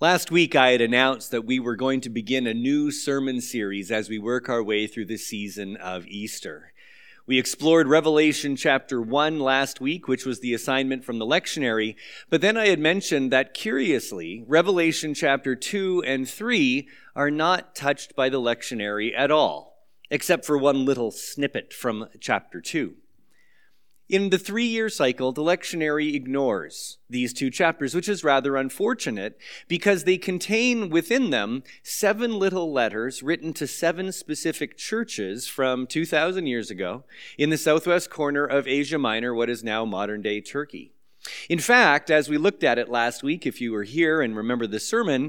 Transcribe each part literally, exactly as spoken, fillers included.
Last week, I had announced that we were going to begin a new sermon series as we work our way through the season of Easter. We explored Revelation chapter one last week, which was the assignment from the lectionary, but then I had mentioned that, curiously, Revelation chapter two and three are not touched by the lectionary at all, except for one little snippet from chapter two. In the three-year cycle, the lectionary ignores these two chapters, which is rather unfortunate because they contain within them seven little letters written to seven specific churches from two thousand years ago in the southwest corner of Asia Minor, what is now modern-day Turkey. In fact, as we looked at it last week, if you were here and remember the sermon,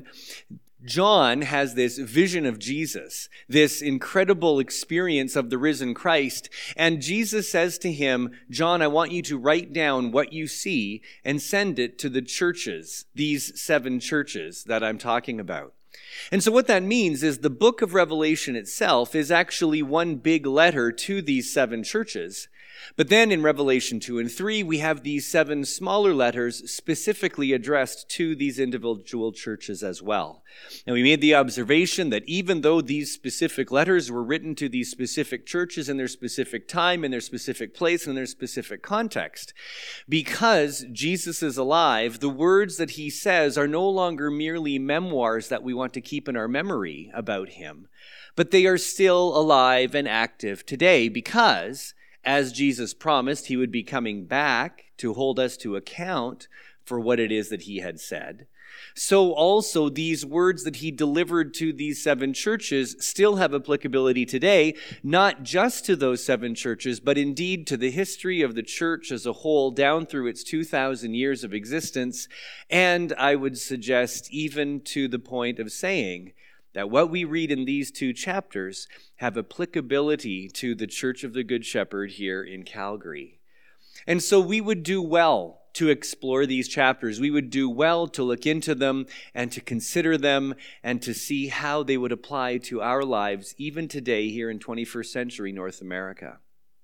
John has this vision of Jesus, this incredible experience of the risen Christ, and Jesus says to him, John, I want you to write down what you see and send it to the churches, these seven churches that I'm talking about. And so what that means is the book of Revelation itself is actually one big letter to these seven churches. But then in Revelation two and three, we have these seven smaller letters specifically addressed to these individual churches as well. And we made the observation that even though these specific letters were written to these specific churches in their specific time, in their specific place, in their specific context, because Jesus is alive, the words that he says are no longer merely memoirs that we want to keep in our memory about him, but they are still alive and active today because, as Jesus promised, he would be coming back to hold us to account for what it is that he had said. So also these words that he delivered to these seven churches still have applicability today, not just to those seven churches, but indeed to the history of the church as a whole down through its two thousand years of existence. And I would suggest even to the point of saying that what we read in these two chapters have applicability to the Church of the Good Shepherd here in Calgary. And so we would do well to explore these chapters. We would do well to look into them and to consider them and to see how they would apply to our lives even today here in twenty-first century North America.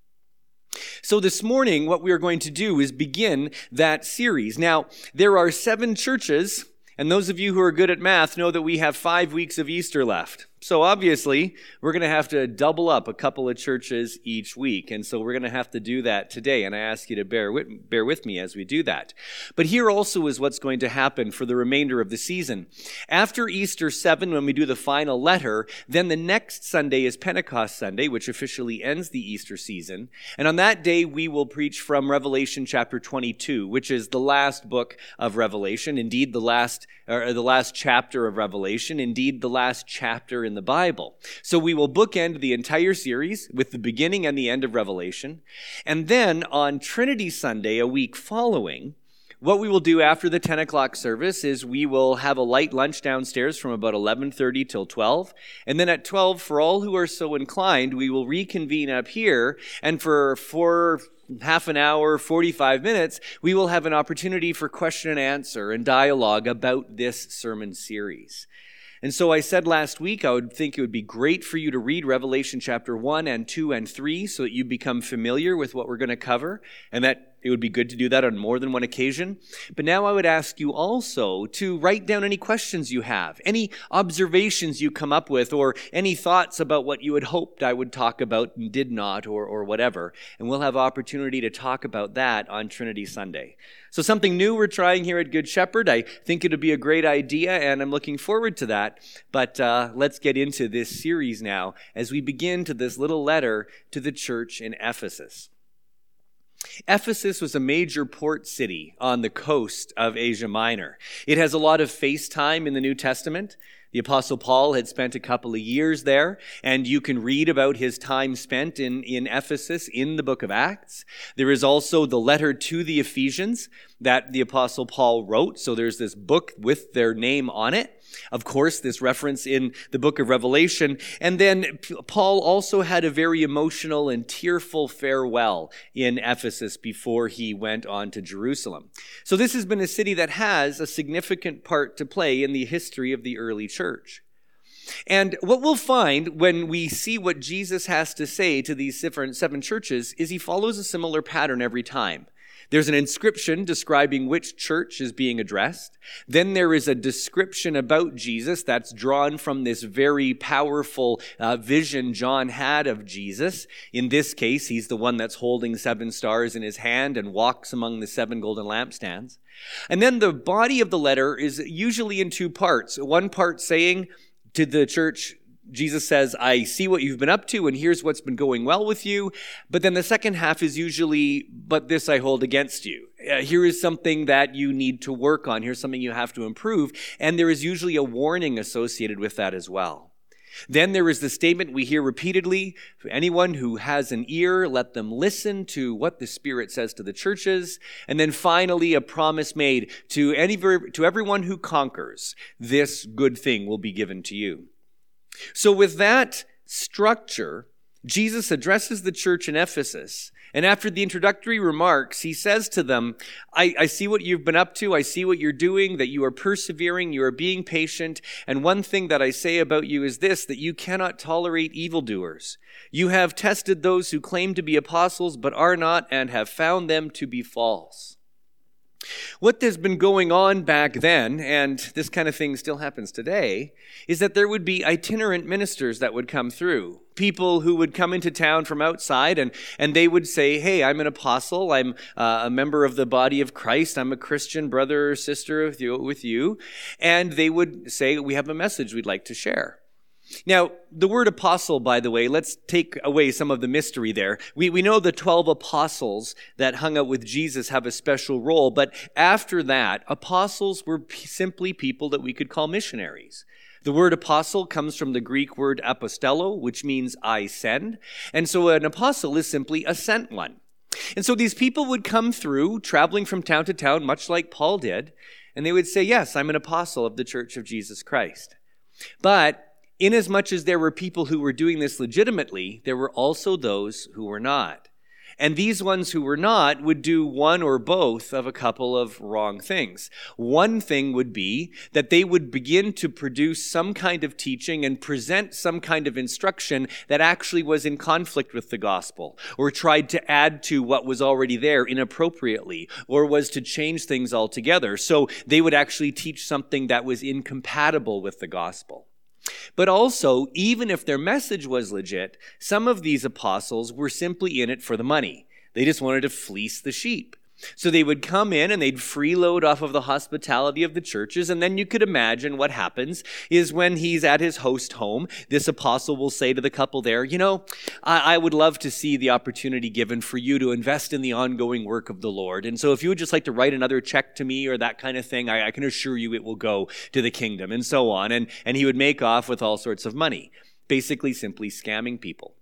So this morning, what we are going to do is begin that series. Now, there are seven churches, and those of you who are good at math know that we have five weeks of Easter left. So obviously, we're going to have to double up a couple of churches each week. And so we're going to have to do that today. And I ask you to bear with, bear with me as we do that. But here also is what's going to happen for the remainder of the season. After Easter seven, when we do the final letter, then the next Sunday is Pentecost Sunday, which officially ends the Easter season. And on that day, we will preach from Revelation chapter twenty-two, which is the last book of Revelation. Indeed, the last, or the last chapter of Revelation. Indeed, the last chapter in the Bible. So we will bookend the entire series with the beginning and the end of Revelation. And then on Trinity Sunday, a week following, what we will do after the ten o'clock service is we will have a light lunch downstairs from about eleven thirty till twelve. And then at twelve, for all who are so inclined, we will reconvene up here. And for four half an hour, forty-five minutes, we will have an opportunity for question and answer and dialogue about this sermon series. And so I said last week, I would think it would be great for you to read Revelation chapter one and two and three so that you become familiar with what we're going to cover, and that it would be good to do that on more than one occasion. But now I would ask you also to write down any questions you have, any observations you come up with, or any thoughts about what you had hoped I would talk about and did not, or, or whatever. And we'll have opportunity to talk about that on Trinity Sunday. So something new we're trying here at Good Shepherd. I think it would be a great idea, and I'm looking forward to that. But uh, let's get into this series now as we begin to this little letter to the church in Ephesus. Ephesus was a major port city on the coast of Asia Minor. It has a lot of face time in the New Testament. The Apostle Paul had spent a couple of years there, and you can read about his time spent in, in Ephesus in the book of Acts. There is also the letter to the Ephesians that the Apostle Paul wrote, so there's this book with their name on it. Of course, this reference in the book of Revelation. And then Paul also had a very emotional and tearful farewell in Ephesus before he went on to Jerusalem. So this has been a city that has a significant part to play in the history of the early church. And what we'll find when we see what Jesus has to say to these seven churches is he follows a similar pattern every time. There's an inscription describing which church is being addressed. Then there is a description about Jesus that's drawn from this very powerful uh, vision John had of Jesus. In this case, he's the one that's holding seven stars in his hand and walks among the seven golden lampstands. And then the body of the letter is usually in two parts. One part saying to the church, Jesus says, I see what you've been up to, and here's what's been going well with you. But then the second half is usually, but this I hold against you. Uh, here is something that you need to work on. Here's something you have to improve. And there is usually a warning associated with that as well. Then there is the statement we hear repeatedly, for anyone who has an ear, let them listen to what the Spirit says to the churches. And then finally, a promise made to any, to everyone who conquers, this good thing will be given to you. So with that structure, Jesus addresses the church in Ephesus. And after the introductory remarks, he says to them, I, I see what you've been up to. I see what you're doing, that you are persevering, you are being patient. And one thing that I say about you is this, that you cannot tolerate evildoers. You have tested those who claim to be apostles but are not, and have found them to be false. What has been going on back then, and this kind of thing still happens today, is that there would be itinerant ministers that would come through. People who would come into town from outside and, and they would say, hey, I'm an apostle, I'm uh, a member of the body of Christ, I'm a Christian brother or sister with you, with you. And they would say, we have a message we'd like to share. Now, the word apostle, by the way, let's take away some of the mystery there. We we know the twelve apostles that hung out with Jesus have a special role, but after that, apostles were p- simply people that we could call missionaries. The word apostle comes from the Greek word apostello, which means I send. And so an apostle is simply a sent one. And so these people would come through, traveling from town to town, much like Paul did, and they would say, yes, I'm an apostle of the Church of Jesus Christ. But inasmuch as there were people who were doing this legitimately, there were also those who were not. And these ones who were not would do one or both of a couple of wrong things. One thing would be that they would begin to produce some kind of teaching and present some kind of instruction that actually was in conflict with the gospel, or tried to add to what was already there inappropriately, or was to change things altogether. So they would actually teach something that was incompatible with the gospel. But also, even if their message was legit, some of these apostles were simply in it for the money. They just wanted to fleece the sheep. So they would come in and they'd freeload off of the hospitality of the churches. And then you could imagine what happens is when he's at his host home, this apostle will say to the couple there, you know, I, I would love to see the opportunity given for you to invest in the ongoing work of the Lord. And so if you would just like to write another check to me or that kind of thing, I, I can assure you it will go to the kingdom, and so on. And, and he would make off with all sorts of money, basically simply scamming people.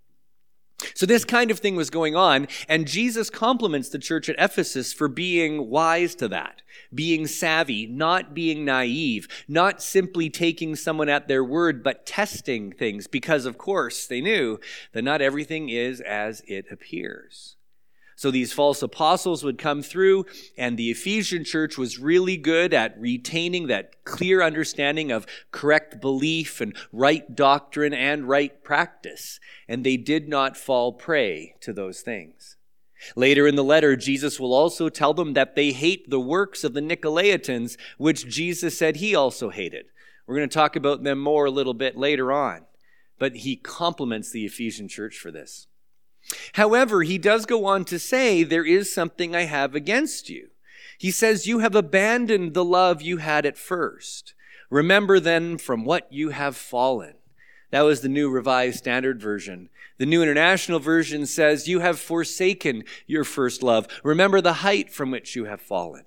So this kind of thing was going on, and Jesus compliments the church at Ephesus for being wise to that, being savvy, not being naive, not simply taking someone at their word, but testing things, because of course they knew that not everything is as it appears. So these false apostles would come through, and the Ephesian church was really good at retaining that clear understanding of correct belief and right doctrine and right practice. And they did not fall prey to those things. Later in the letter, Jesus will also tell them that they hate the works of the Nicolaitans, which Jesus said he also hated. We're going to talk about them more a little bit later on. But he compliments the Ephesian church for this. However, he does go on to say, there is something I have against you. He says, you have abandoned the love you had at first. Remember then from what you have fallen. That was the New Revised Standard Version. The New International Version says, you have forsaken your first love. Remember the height from which you have fallen.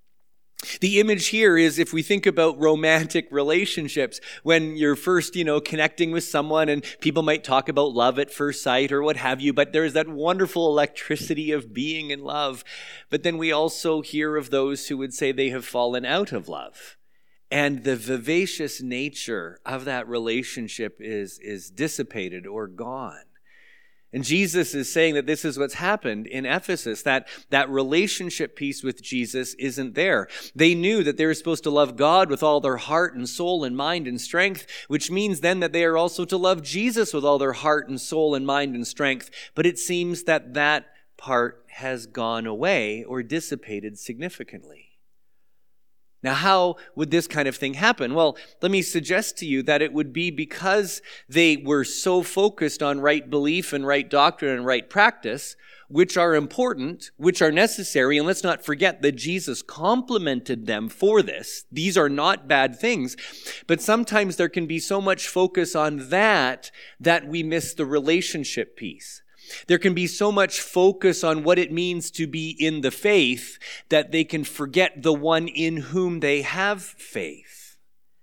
The image here is, if we think about romantic relationships, when you're first, you know, connecting with someone, and people might talk about love at first sight or what have you, but there's that wonderful electricity of being in love. But then we also hear of those who would say they have fallen out of love. And the vivacious nature of that relationship is, is dissipated or gone. And Jesus is saying that this is what's happened in Ephesus, that that relationship piece with Jesus isn't there. They knew that they were supposed to love God with all their heart and soul and mind and strength, which means then that they are also to love Jesus with all their heart and soul and mind and strength. But it seems that that part has gone away or dissipated significantly. Now, how would this kind of thing happen? Well, let me suggest to you that it would be because they were so focused on right belief and right doctrine and right practice, which are important, which are necessary, and let's not forget that Jesus complimented them for this. These are not bad things, but sometimes there can be so much focus on that that we miss the relationship piece. There can be so much focus on what it means to be in the faith that they can forget the one in whom they have faith.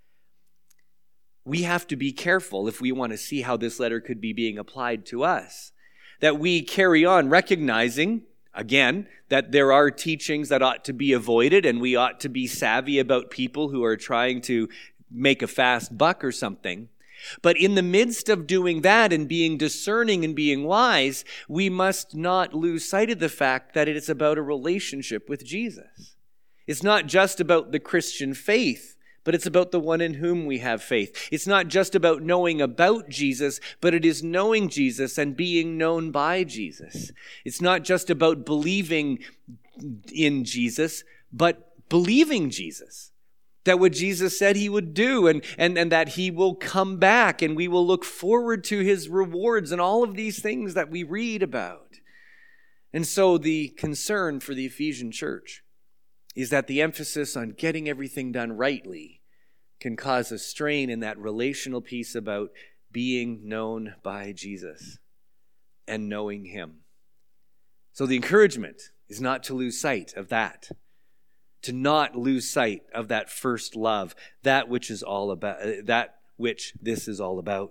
We have to be careful if we want to see how this letter could be being applied to us, that we carry on recognizing, again, that there are teachings that ought to be avoided, and we ought to be savvy about people who are trying to make a fast buck or something. But in the midst of doing that and being discerning and being wise, we must not lose sight of the fact that it is about a relationship with Jesus. It's not just about the Christian faith, but it's about the one in whom we have faith. It's not just about knowing about Jesus, but it is knowing Jesus and being known by Jesus. It's not just about believing in Jesus, but believing Jesus. That what Jesus said he would do, and, and, and that he will come back, and we will look forward to his rewards and all of these things that we read about. And so the concern for the Ephesian church is that the emphasis on getting everything done rightly can cause a strain in that relational piece about being known by Jesus and knowing him. So the encouragement is not to lose sight of that. To not lose sight of that first love, that which is all about, that which this is all about.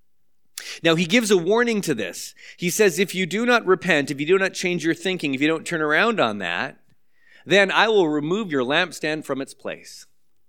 Now, he gives a warning to this. He says, if you do not repent, if you do not change your thinking, if you don't turn around on that, then I will remove your lampstand from its place.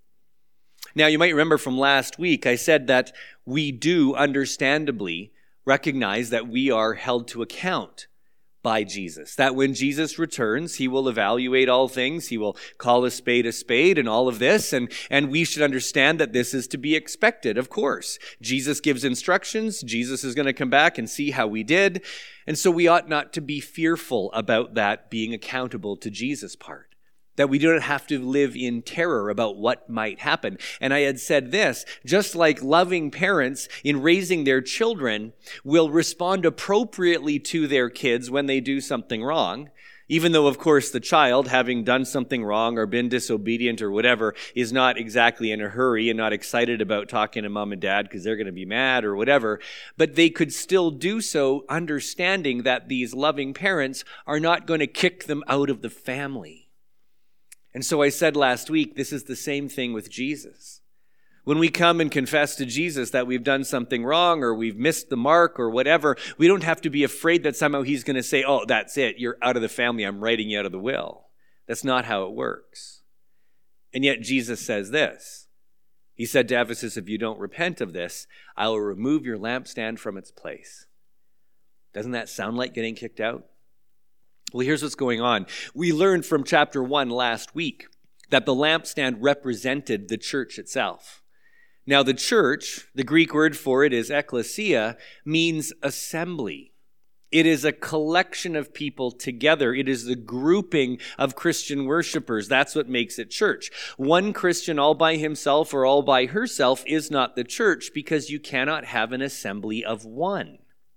Now, you might remember from last week, I said that we do understandably recognize that we are held to account by Jesus. That when Jesus returns, he will evaluate all things. He will call a spade a spade and all of this. And, and we should understand that this is to be expected, of course. Jesus gives instructions. Jesus is going to come back and see how we did. And so we ought not to be fearful about that being accountable to Jesus' part. That we do not have to live in terror about what might happen. And I had said this, just like loving parents in raising their children will respond appropriately to their kids when they do something wrong, even though, of course, the child, having done something wrong or been disobedient or whatever, is not exactly in a hurry and not excited about talking to mom and dad because they're going to be mad or whatever, but they could still do so understanding that these loving parents are not going to kick them out of the family. And so I said last week, this is the same thing with Jesus. When we come and confess to Jesus that we've done something wrong or we've missed the mark or whatever, we don't have to be afraid that somehow he's going to say, oh, that's it, you're out of the family, I'm writing you out of the will. That's not how it works. And yet Jesus says this. He said to Ephesus, if you don't repent of this, I will remove your lampstand from its place. Doesn't that sound like getting kicked out? Well, here's what's going on. We learned from chapter one last week that the lampstand represented the church itself. Now, the church, the Greek word for it is ekklesia, means assembly. It is a collection of people together. It is the grouping of Christian worshipers. That's what makes it church. One Christian all by himself or all by herself is not the church because you cannot have an assembly of one.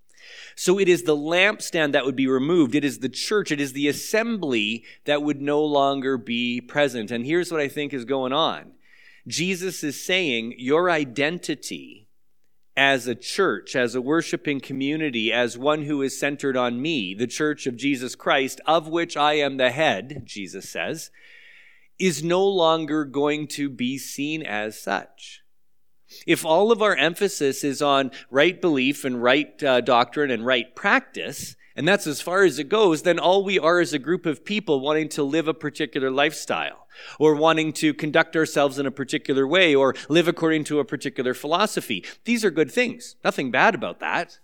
So it is the lampstand that would be removed. It is the church. It is the assembly that would no longer be present. And here's what I think is going on. Jesus is saying your identity as a church, as a worshiping community, as one who is centered on me, the church of Jesus Christ, of which I am the head, Jesus says, is no longer going to be seen as such. If all of our emphasis is on right belief and right uh, doctrine and right practice, and that's as far as it goes, then all we are is a group of people wanting to live a particular lifestyle or wanting to conduct ourselves in a particular way or live according to a particular philosophy. These are good things. Nothing bad about that.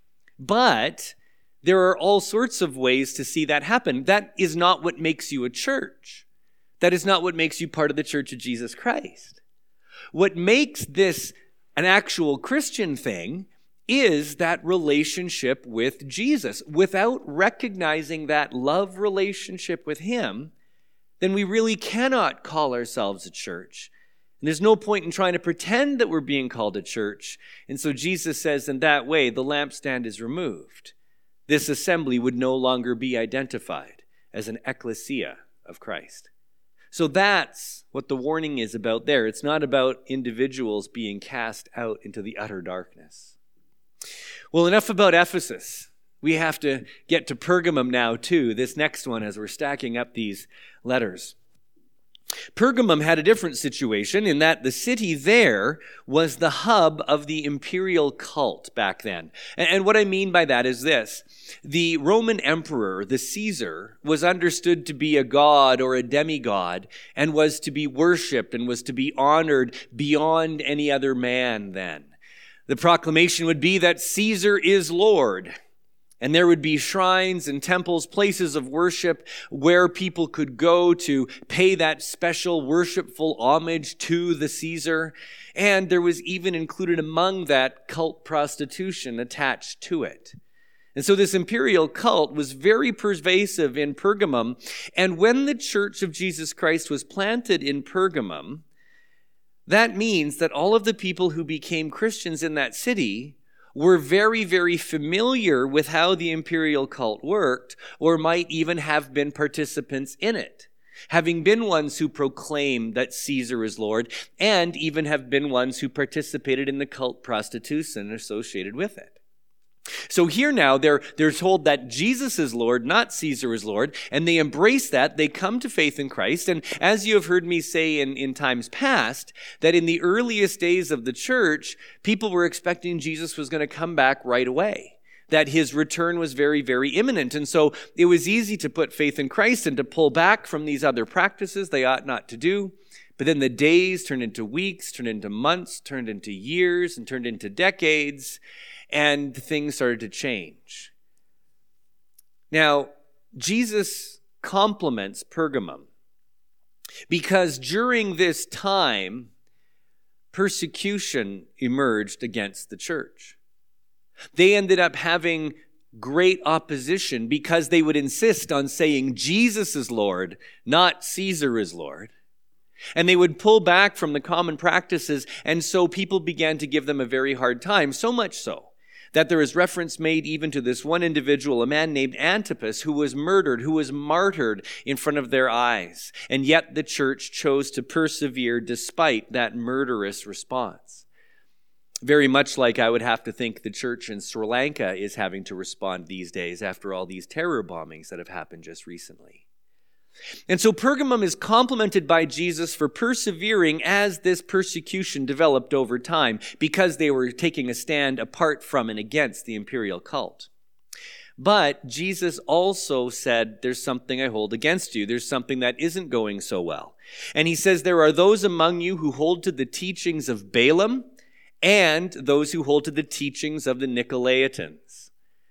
But there are all sorts of ways to see that happen. That is not what makes you a church. That is not what makes you part of the Church of Jesus Christ. What makes this an actual Christian thing is that relationship with Jesus. Without recognizing that love relationship with him, then we really cannot call ourselves a church. And there's no point in trying to pretend that we're being called a church. And so Jesus says in that way, the lampstand is removed. This assembly would no longer be identified as an ecclesia of Christ. So that's what the warning is about there. It's not about individuals being cast out into the utter darkness. Well, enough about Ephesus. We have to get to Pergamum now too, this next one as we're stacking up these letters. Pergamum had a different situation in that the city there was the hub of the imperial cult back then. And what I mean by that is this. The Roman emperor, the Caesar, was understood to be a god or a demigod and was to be worshipped and was to be honored beyond any other man then. The proclamation would be that Caesar is Lord. And there would be shrines and temples, places of worship where people could go to pay that special worshipful homage to the Caesar. And there was even included among that cult prostitution attached to it. And so this imperial cult was very pervasive in Pergamum. And when the Church of Jesus Christ was planted in Pergamum, that means that all of the people who became Christians in that city were very, very familiar with how the imperial cult worked, or might even have been participants in it, having been ones who proclaimed that Caesar is Lord, and even have been ones who participated in the cult prostitution associated with it. So here now, they're, they're told that Jesus is Lord, not Caesar is Lord, and they embrace that. They come to faith in Christ. And as you have heard me say in, in times past, that in the earliest days of the church, people were expecting Jesus was going to come back right away, that his return was very, very imminent. And so it was easy to put faith in Christ and to pull back from these other practices they ought not to do. But then the days turned into weeks, turned into months, turned into years, and turned into decades. And things started to change. Now, Jesus compliments Pergamum because during this time, persecution emerged against the church. They ended up having great opposition because they would insist on saying Jesus is Lord, not Caesar is Lord. And they would pull back from the common practices, and so people began to give them a very hard time, so much so that there is reference made even to this one individual, a man named Antipas, who was murdered, who was martyred in front of their eyes. And yet the church chose to persevere despite that murderous response. Very much like I would have to think the church in Sri Lanka is having to respond these days after all these terror bombings that have happened just recently. And so Pergamum is complimented by Jesus for persevering as this persecution developed over time because they were taking a stand apart from and against the imperial cult. But Jesus also said, there's something I hold against you. There's something that isn't going so well. And he says, there are those among you who hold to the teachings of Balaam and those who hold to the teachings of the Nicolaitans.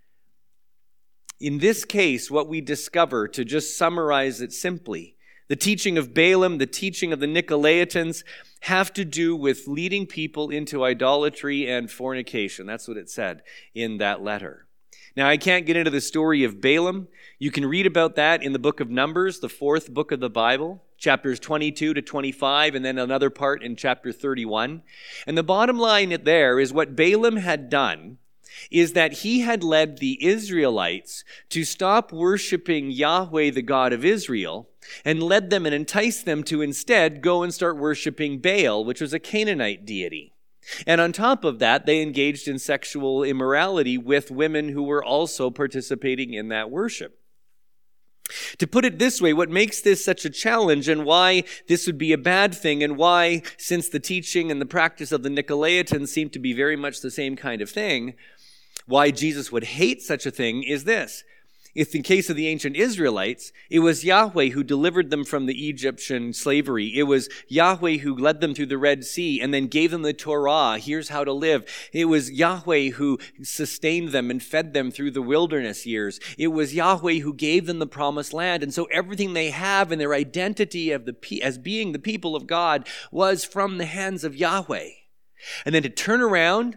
In this case, what we discover, to just summarize it simply, the teaching of Balaam, the teaching of the Nicolaitans have to do with leading people into idolatry and fornication. That's what it said in that letter. Now, I can't get into the story of Balaam. You can read about that in the book of Numbers, the fourth book of the Bible, chapters twenty-two to twenty-five, and then another part in chapter thirty-one. And the bottom line there is what Balaam had done is that he had led the Israelites to stop worshiping Yahweh, the God of Israel, and led them and enticed them to instead go and start worshiping Baal, which was a Canaanite deity. And on top of that, they engaged in sexual immorality with women who were also participating in that worship. To put it this way, what makes this such a challenge and why this would be a bad thing and why, since the teaching and the practice of the Nicolaitans seem to be very much the same kind of thing, why Jesus would hate such a thing is this. If in case of the ancient Israelites, it was Yahweh who delivered them from the Egyptian slavery. It was Yahweh who led them through the Red Sea and then gave them the Torah. Here's how to live. It was Yahweh who sustained them and fed them through the wilderness years. It was Yahweh who gave them the promised land. And so everything they have in their identity of the as being the people of God was from the hands of Yahweh. And then to turn around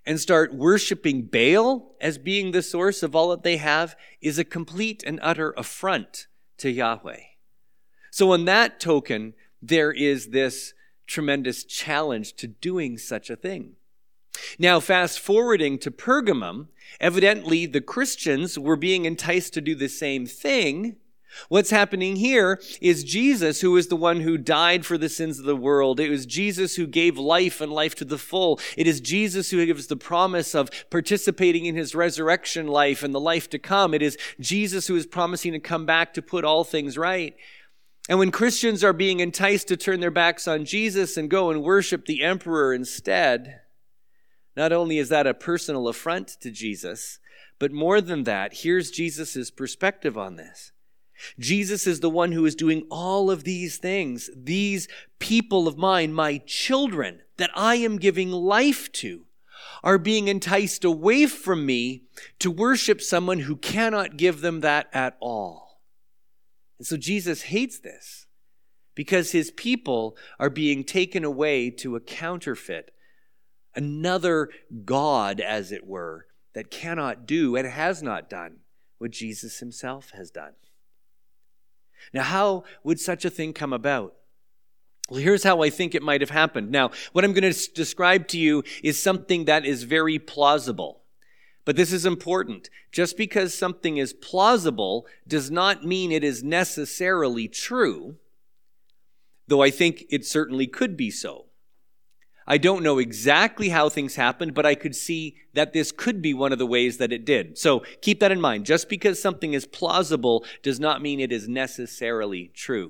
and start worshiping Baal as being the source of all that they have is a complete and utter affront to Yahweh. So on that token, there is this tremendous challenge to doing such a thing. Now, fast forwarding to Pergamum, evidently the Christians were being enticed to do the same thing. What's happening here is Jesus, who is the one who died for the sins of the world. It was Jesus who gave life and life to the full. It is Jesus who gives the promise of participating in his resurrection life and the life to come. It is Jesus who is promising to come back to put all things right. And when Christians are being enticed to turn their backs on Jesus and go and worship the emperor instead, not only is that a personal affront to Jesus, but more than that, here's Jesus' perspective on this. Jesus is the one who is doing all of these things. These people of mine, my children, that I am giving life to, are being enticed away from me to worship someone who cannot give them that at all. And so Jesus hates this because his people are being taken away to a counterfeit, another God, as it were, that cannot do and has not done what Jesus himself has done. Now, how would such a thing come about? Well, here's how I think it might have happened. Now, what I'm going to describe to you is something that is very plausible. But this is important. Just because something is plausible does not mean it is necessarily true, though I think it certainly could be so. I don't know exactly how things happened, but I could see that this could be one of the ways that it did. So keep that in mind. Just because something is plausible does not mean it is necessarily true.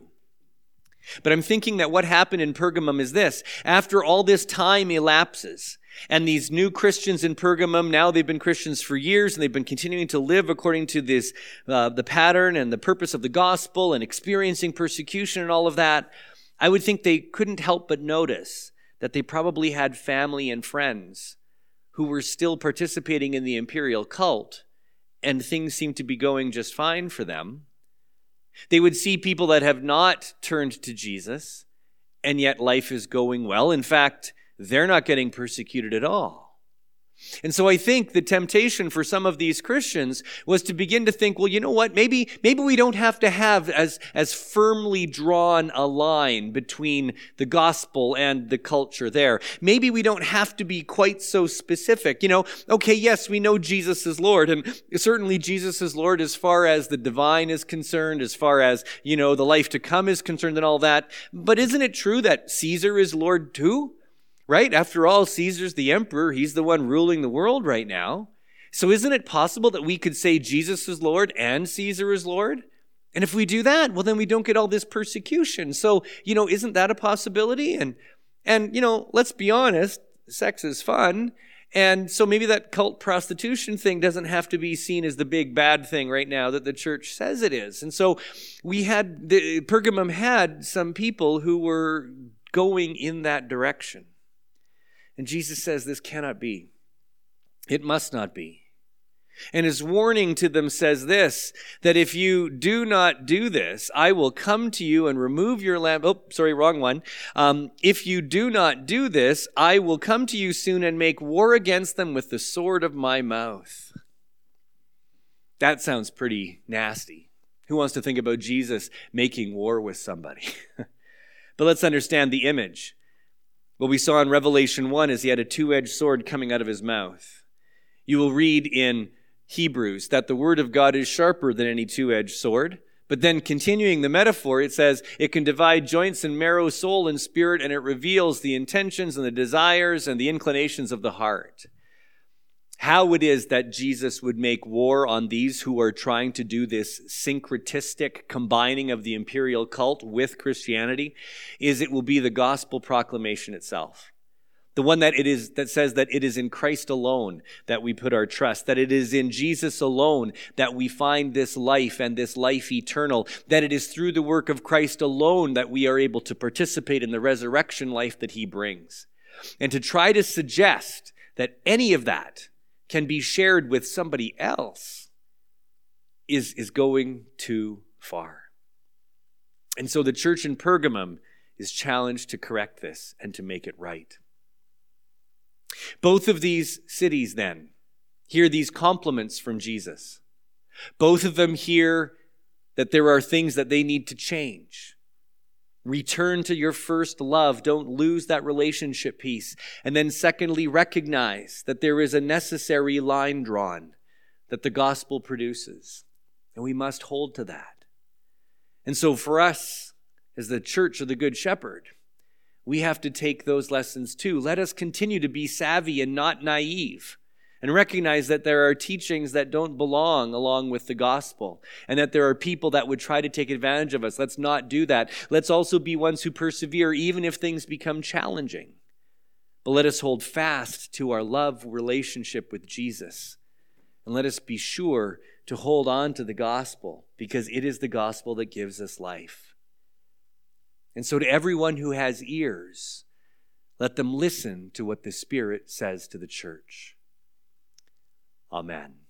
But I'm thinking that what happened in Pergamum is this. After all this time elapses, and these new Christians in Pergamum, now they've been Christians for years, and they've been continuing to live according to this, uh, the pattern and the purpose of the gospel and experiencing persecution and all of that, I would think they couldn't help but notice that they probably had family and friends who were still participating in the imperial cult, and things seemed to be going just fine for them. They would see people that have not turned to Jesus, and yet life is going well. In fact, they're not getting persecuted at all. And so I think the temptation for some of these Christians was to begin to think, well, you know what, maybe maybe we don't have to have as, as firmly drawn a line between the gospel and the culture there. Maybe we don't have to be quite so specific. You know, okay, yes, we know Jesus is Lord, and certainly Jesus is Lord as far as the divine is concerned, as far as, you know, the life to come is concerned and all that. But isn't it true that Caesar is Lord too? Right? After all, Caesar's the emperor. He's the one ruling the world right now. So isn't it possible that we could say Jesus is Lord and Caesar is Lord? And if we do that, well, then we don't get all this persecution. So, you know, isn't that a possibility? And, and you know, let's be honest, sex is fun. And so maybe that cult prostitution thing doesn't have to be seen as the big bad thing right now that the church says it is. And so we had, the, Pergamum had some people who were going in that direction. And Jesus says this cannot be. It must not be. And his warning to them says this, that if you do not do this, I will come to you and remove your lamp. Oh, sorry, wrong one. Um, if you do not do this, I will come to you soon and make war against them with the sword of my mouth. That sounds pretty nasty. Who wants to think about Jesus making war with somebody? But let's understand the image. What we saw in Revelation one is he had a two-edged sword coming out of his mouth. You will read in Hebrews that the word of God is sharper than any two-edged sword. But then continuing the metaphor, it says it can divide joints and marrow, soul and spirit, and it reveals the intentions and the desires and the inclinations of the heart. How it is that Jesus would make war on these who are trying to do this syncretistic combining of the imperial cult with Christianity is it will be the gospel proclamation itself. The one that it is that says that it is in Christ alone that we put our trust, that it is in Jesus alone that we find this life and this life eternal, that it is through the work of Christ alone that we are able to participate in the resurrection life that he brings. And to try to suggest that any of that can be shared with somebody else is, is going too far. And so the church in Pergamum is challenged to correct this and to make it right. Both of these cities then hear these compliments from Jesus. Both of them hear that there are things that they need to change. Return to your first love. Don't lose that relationship piece. And then secondly, recognize that there is a necessary line drawn that the gospel produces. And we must hold to that. And so for us, as the church of the Good Shepherd, we have to take those lessons too. Let us continue to be savvy and not naive, and recognize that there are teachings that don't belong along with the gospel, and that there are people that would try to take advantage of us. Let's not do that. Let's also be ones who persevere even if things become challenging. But let us hold fast to our love relationship with Jesus, and let us be sure to hold on to the gospel, because it is the gospel that gives us life. And so to everyone who has ears, let them listen to what the Spirit says to the church. Amen.